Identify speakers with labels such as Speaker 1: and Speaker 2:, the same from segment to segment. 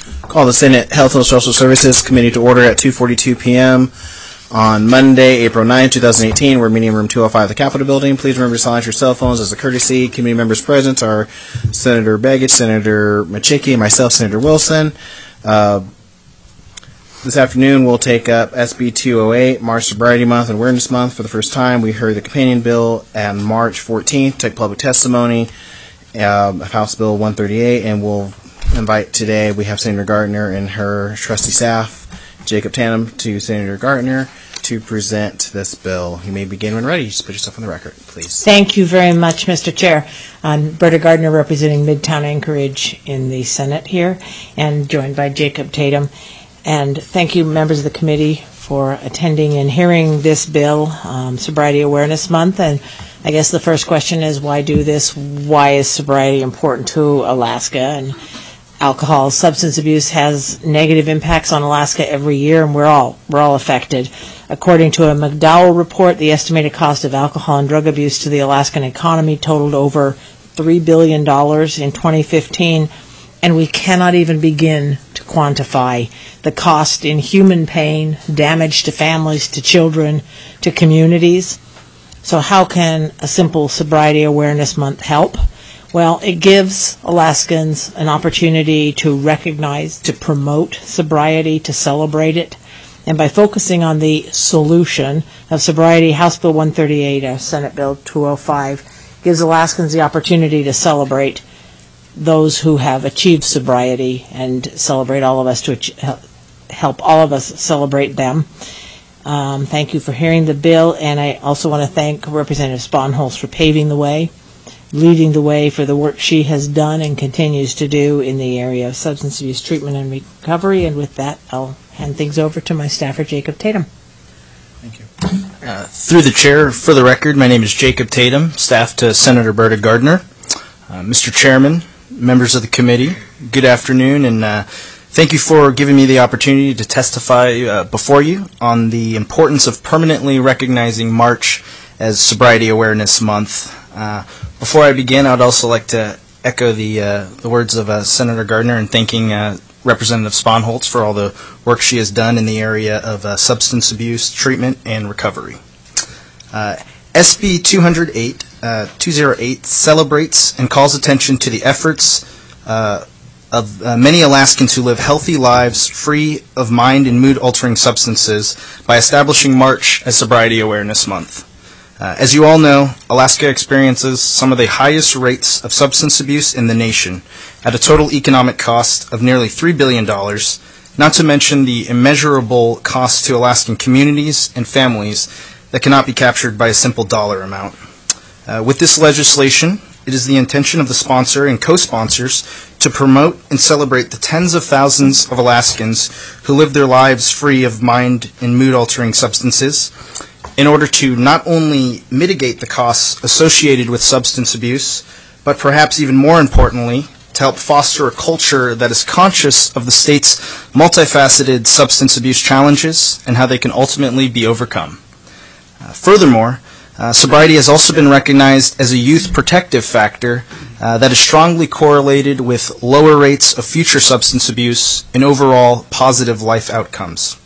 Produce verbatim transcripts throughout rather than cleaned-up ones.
Speaker 1: Call the Senate Health and Social Services Committee to order at two forty-two p.m. on Monday, April ninth, twenty eighteen. We're meeting in room two oh five of the Capitol Building. Please remember to silence your cell phones as a courtesy. Committee members present are Senator Begich, Senator Machicki, and myself, Senator Wilson. Uh, this afternoon, we'll take up S B two oh eight, March Sobriety Month and Awareness Month. For the first time, we heard the companion bill on March fourteenth, take public testimony um, of House Bill one thirty-eight, and we'll invite today, we have Senator Gardner and her trusty staff, Jacob Tatum, to Senator Gardner to present this bill. You may begin when ready. Just put yourself on the record, please.
Speaker 2: Thank you very much, Mister Chair. I'm Berta Gardner, representing Midtown Anchorage in the Senate here, and joined by Jacob Tatum. And thank you, members of the committee, for attending and hearing this bill, um, Sobriety Awareness Month. And I guess the first question is, why do this? Why is sobriety important to Alaska? And alcohol, substance abuse has negative impacts on Alaska every year, and we're all we're all affected. According to a McDowell report, the estimated cost of alcohol and drug abuse to the Alaskan economy totaled over three billion dollars in twenty fifteen, and we cannot even begin to quantify the cost in human pain, damage to families, to children, to communities. So how can a simple Sobriety Awareness Month help? Well, it gives Alaskans an opportunity to recognize, to promote sobriety, to celebrate it. And by focusing on the solution of sobriety, House Bill one thirty-eight, or Senate Bill two oh five, gives Alaskans the opportunity to celebrate those who have achieved sobriety and celebrate all of us, to ach- help all of us celebrate them. Um, thank you for hearing the bill, and I also want to thank Representative Sponholz for paving the way, leading the way for the work she has done and continues to do in the area of substance abuse treatment and recovery. And with that, I'll hand things over to my staffer, Jacob Tatum.
Speaker 3: Thank you. Uh, through the chair, for the record, my name is Jacob Tatum, staff to Senator Berta Gardner. Uh, Mister Chairman, members of the committee, good afternoon, and uh, thank you for giving me the opportunity to testify uh, before you on the importance of permanently recognizing March as Sobriety Awareness Month. Uh, Before I begin, I'd also like to echo the uh, the words of uh, Senator Gardner in thanking uh, Representative Sponholz for all the work she has done in the area of uh, substance abuse treatment and recovery. Uh, S B two oh eight, uh, two oh eight celebrates and calls attention to the efforts uh, of uh, many Alaskans who live healthy lives free of mind and mood-altering substances by establishing March as Sobriety Awareness Month. Uh, as you all know, Alaska experiences some of the highest rates of substance abuse in the nation, at a total economic cost of nearly three billion dollars, not to mention the immeasurable cost to Alaskan communities and families that cannot be captured by a simple dollar amount. Uh, with this legislation, it is the intention of the sponsor and co-sponsors to promote and celebrate the tens of thousands of Alaskans who live their lives free of mind and mood-altering substances, in order to not only mitigate the costs associated with substance abuse, but perhaps even more importantly, to help foster a culture that is conscious of the state's multifaceted substance abuse challenges and how they can ultimately be overcome. Uh, furthermore, uh, sobriety has also been recognized as a youth protective factor uh, that is strongly correlated with lower rates of future substance abuse and overall positive life outcomes.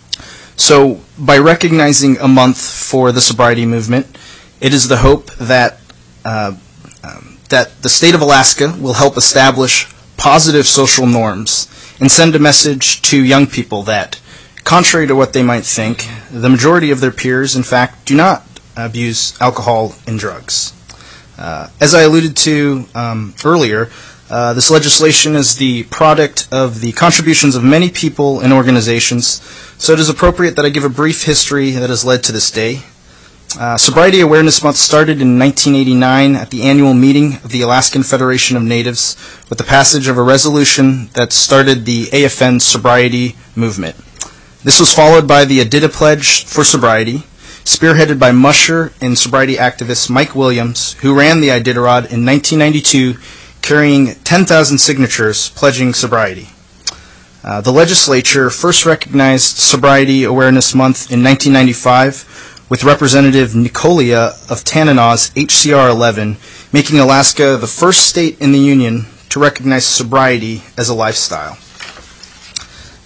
Speaker 3: So, by recognizing a month for the sobriety movement, it is the hope that uh, um, that the state of Alaska will help establish positive social norms and send a message to young people that, contrary to what they might think, the majority of their peers, in fact, do not abuse alcohol and drugs. Uh, as I alluded to um, earlier, Uh, this legislation is the product of the contributions of many people and organizations, so it is appropriate that I give a brief history that has led to this day. Uh, Sobriety Awareness Month started in nineteen eighty-nine at the annual meeting of the Alaskan Federation of Natives with the passage of a resolution that started the A F N sobriety movement. This was followed by the Adida Pledge for Sobriety, spearheaded by musher and sobriety activist Mike Williams, who ran the Iditarod in nineteen ninety-two, carrying ten thousand signatures pledging sobriety. Uh, the legislature first recognized Sobriety Awareness Month in nineteen ninety-five with Representative Nicolia of Tananaw's H C R eleven, making Alaska the first state in the Union to recognize sobriety as a lifestyle.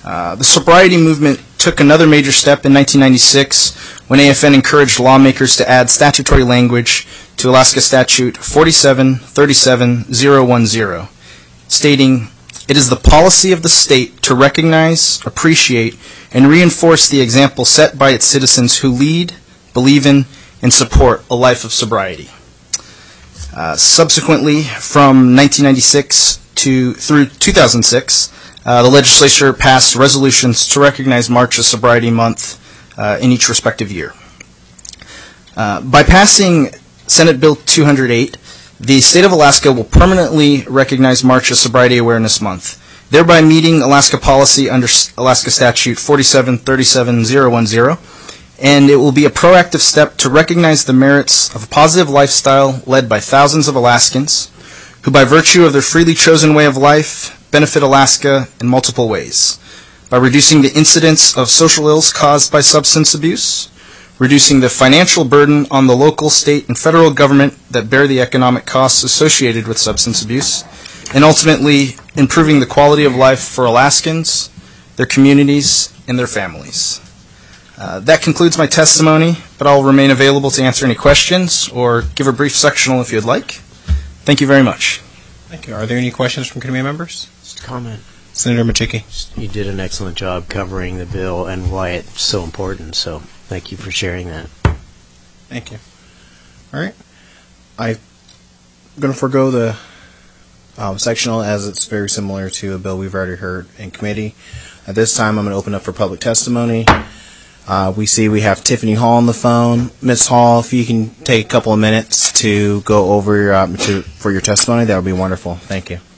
Speaker 3: Uh, the sobriety movement took another major step in nineteen ninety-six when A F N encouraged lawmakers to add statutory language to Alaska Statute forty-seven thirty-seven thousand ten, stating, "It is the policy of the state to recognize, appreciate, and reinforce the example set by its citizens who lead, believe in, and support a life of sobriety." Uh, subsequently, from nineteen ninety-six to through two thousand six, uh, the legislature passed resolutions to recognize March as Sobriety Month uh, in each respective year. Uh, by passing Senate Bill two hundred eight, the state of Alaska will permanently recognize March as Sobriety Awareness Month, thereby meeting Alaska policy under Alaska Statute forty-seven thirty-seven thousand ten, and it will be a proactive step to recognize the merits of a positive lifestyle led by thousands of Alaskans who, by virtue of their freely chosen way of life, benefit Alaska in multiple ways, by reducing the incidence of social ills caused by substance abuse, reducing the financial burden on the local, state, and federal government that bear the economic costs associated with substance abuse, and ultimately improving the quality of life for Alaskans, their communities, and their families. Uh, that concludes my testimony, but I'll remain available to answer any questions or give a brief sectional if you'd like. Thank you very much.
Speaker 1: Thank you. Are there any questions from committee members?
Speaker 4: Just a comment.
Speaker 1: Senator Machicki.
Speaker 4: You did an excellent job covering the bill and why it's so important, so thank you for sharing that.
Speaker 1: Thank you. All right. I'm going to forego the um, sectional as it's very similar to a bill we've already heard in committee. At this time, I'm going to open up for public testimony. Uh, we see we have Tiffany Hall on the phone. Miz Hall, if you can take a couple of minutes to go over your, uh, to, for your testimony, that would be wonderful. Thank you.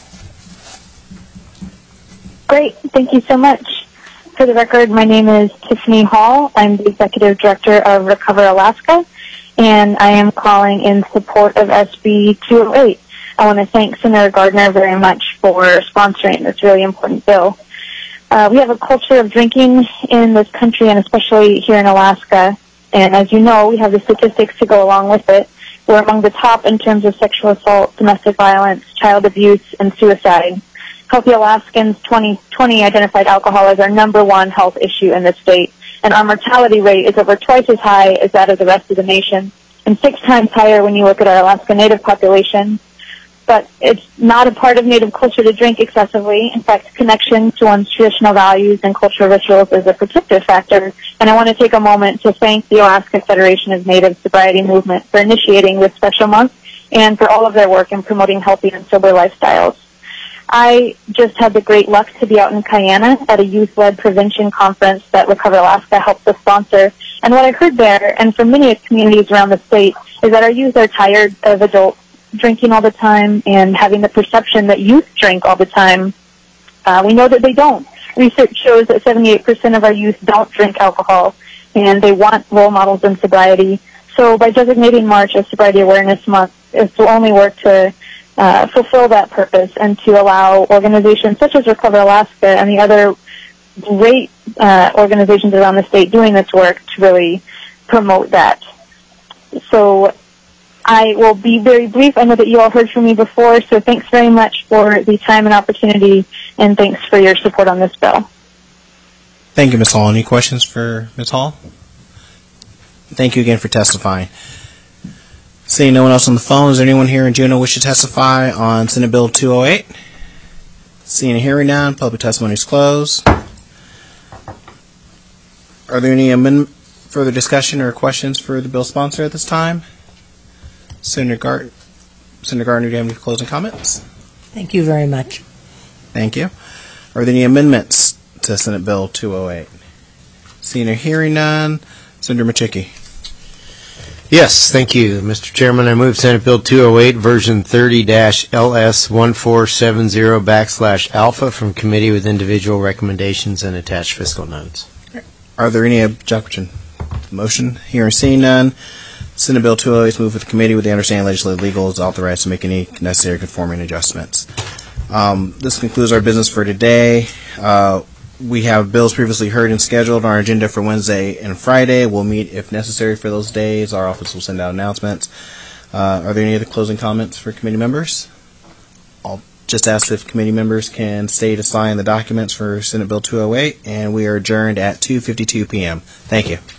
Speaker 5: Great. Thank you so much. For the record, my name is Tiffany Hall. I'm the Executive Director of Recover Alaska, and I am calling in support of S B two oh eight. I want to thank Senator Gardner very much for sponsoring this really important bill. Uh, we have a culture of drinking in this country, and especially here in Alaska. And as you know, we have the statistics to go along with it. We're among the top in terms of sexual assault, domestic violence, child abuse, and suicide. Healthy Alaskans twenty twenty identified alcohol as our number one health issue in the state, and our mortality rate is over twice as high as that of the rest of the nation, and six times higher when you look at our Alaska Native population. But it's not a part of Native culture to drink excessively. In fact, connection to one's traditional values and cultural rituals is a protective factor. And I want to take a moment to thank the Alaska Federation of Native Sobriety Movement for initiating this special month and for all of their work in promoting healthy and sober lifestyles. I just had the great luck to be out in Kayana at a youth-led prevention conference that Recover Alaska helped us sponsor. And what I heard there, and from many communities around the state, is that our youth are tired of adults drinking all the time and having the perception that youth drink all the time. Uh, we know that they don't. Research shows that seventy-eight percent of our youth don't drink alcohol, and they want role models in sobriety. So by designating March as Sobriety Awareness Month, it will only work to uh, fulfill that purpose and to allow organizations such as Recover Alaska and the other great uh, organizations around the state doing this work to really promote that. So I will be very brief. I know that you all heard from me before, so thanks very much for the time and opportunity, and thanks for your support on this bill.
Speaker 1: Thank you, Miz Hall. Any questions for Miz Hall? Thank you again for testifying. Seeing no one else on the phone, is there anyone here in Juneau wish to testify on Senate Bill two oh eight? Seeing and hearing none, public testimony is closed. Are there any amendment, further discussion or questions for the bill sponsor at this time? Senator Gardner, Senator Gardner, do you have any closing comments?
Speaker 2: Thank you very much.
Speaker 1: Thank you. Are there any amendments to Senate Bill two oh eight? Seeing or hearing none, Senator Machicki.
Speaker 4: Yes, thank you, Mister Chairman. I move Senate Bill two oh eight, version thirty L S one four seven zero backslash alpha from committee with individual recommendations and attached fiscal notes.
Speaker 1: Are there any objection to the motion? Hearing seeing none, Senate Bill two oh eight is moved with the committee with the understanding legislative legal is authorized to make any necessary conforming adjustments. Um, this concludes our business for today. Uh, we have bills previously heard and scheduled on our agenda for Wednesday and Friday. We'll meet if necessary for those days. Our office will send out announcements. Uh, are there any other closing comments for committee members? I'll just ask if committee members can stay to sign the documents for Senate Bill two oh eight, and we are adjourned at two fifty-two p.m. Thank you.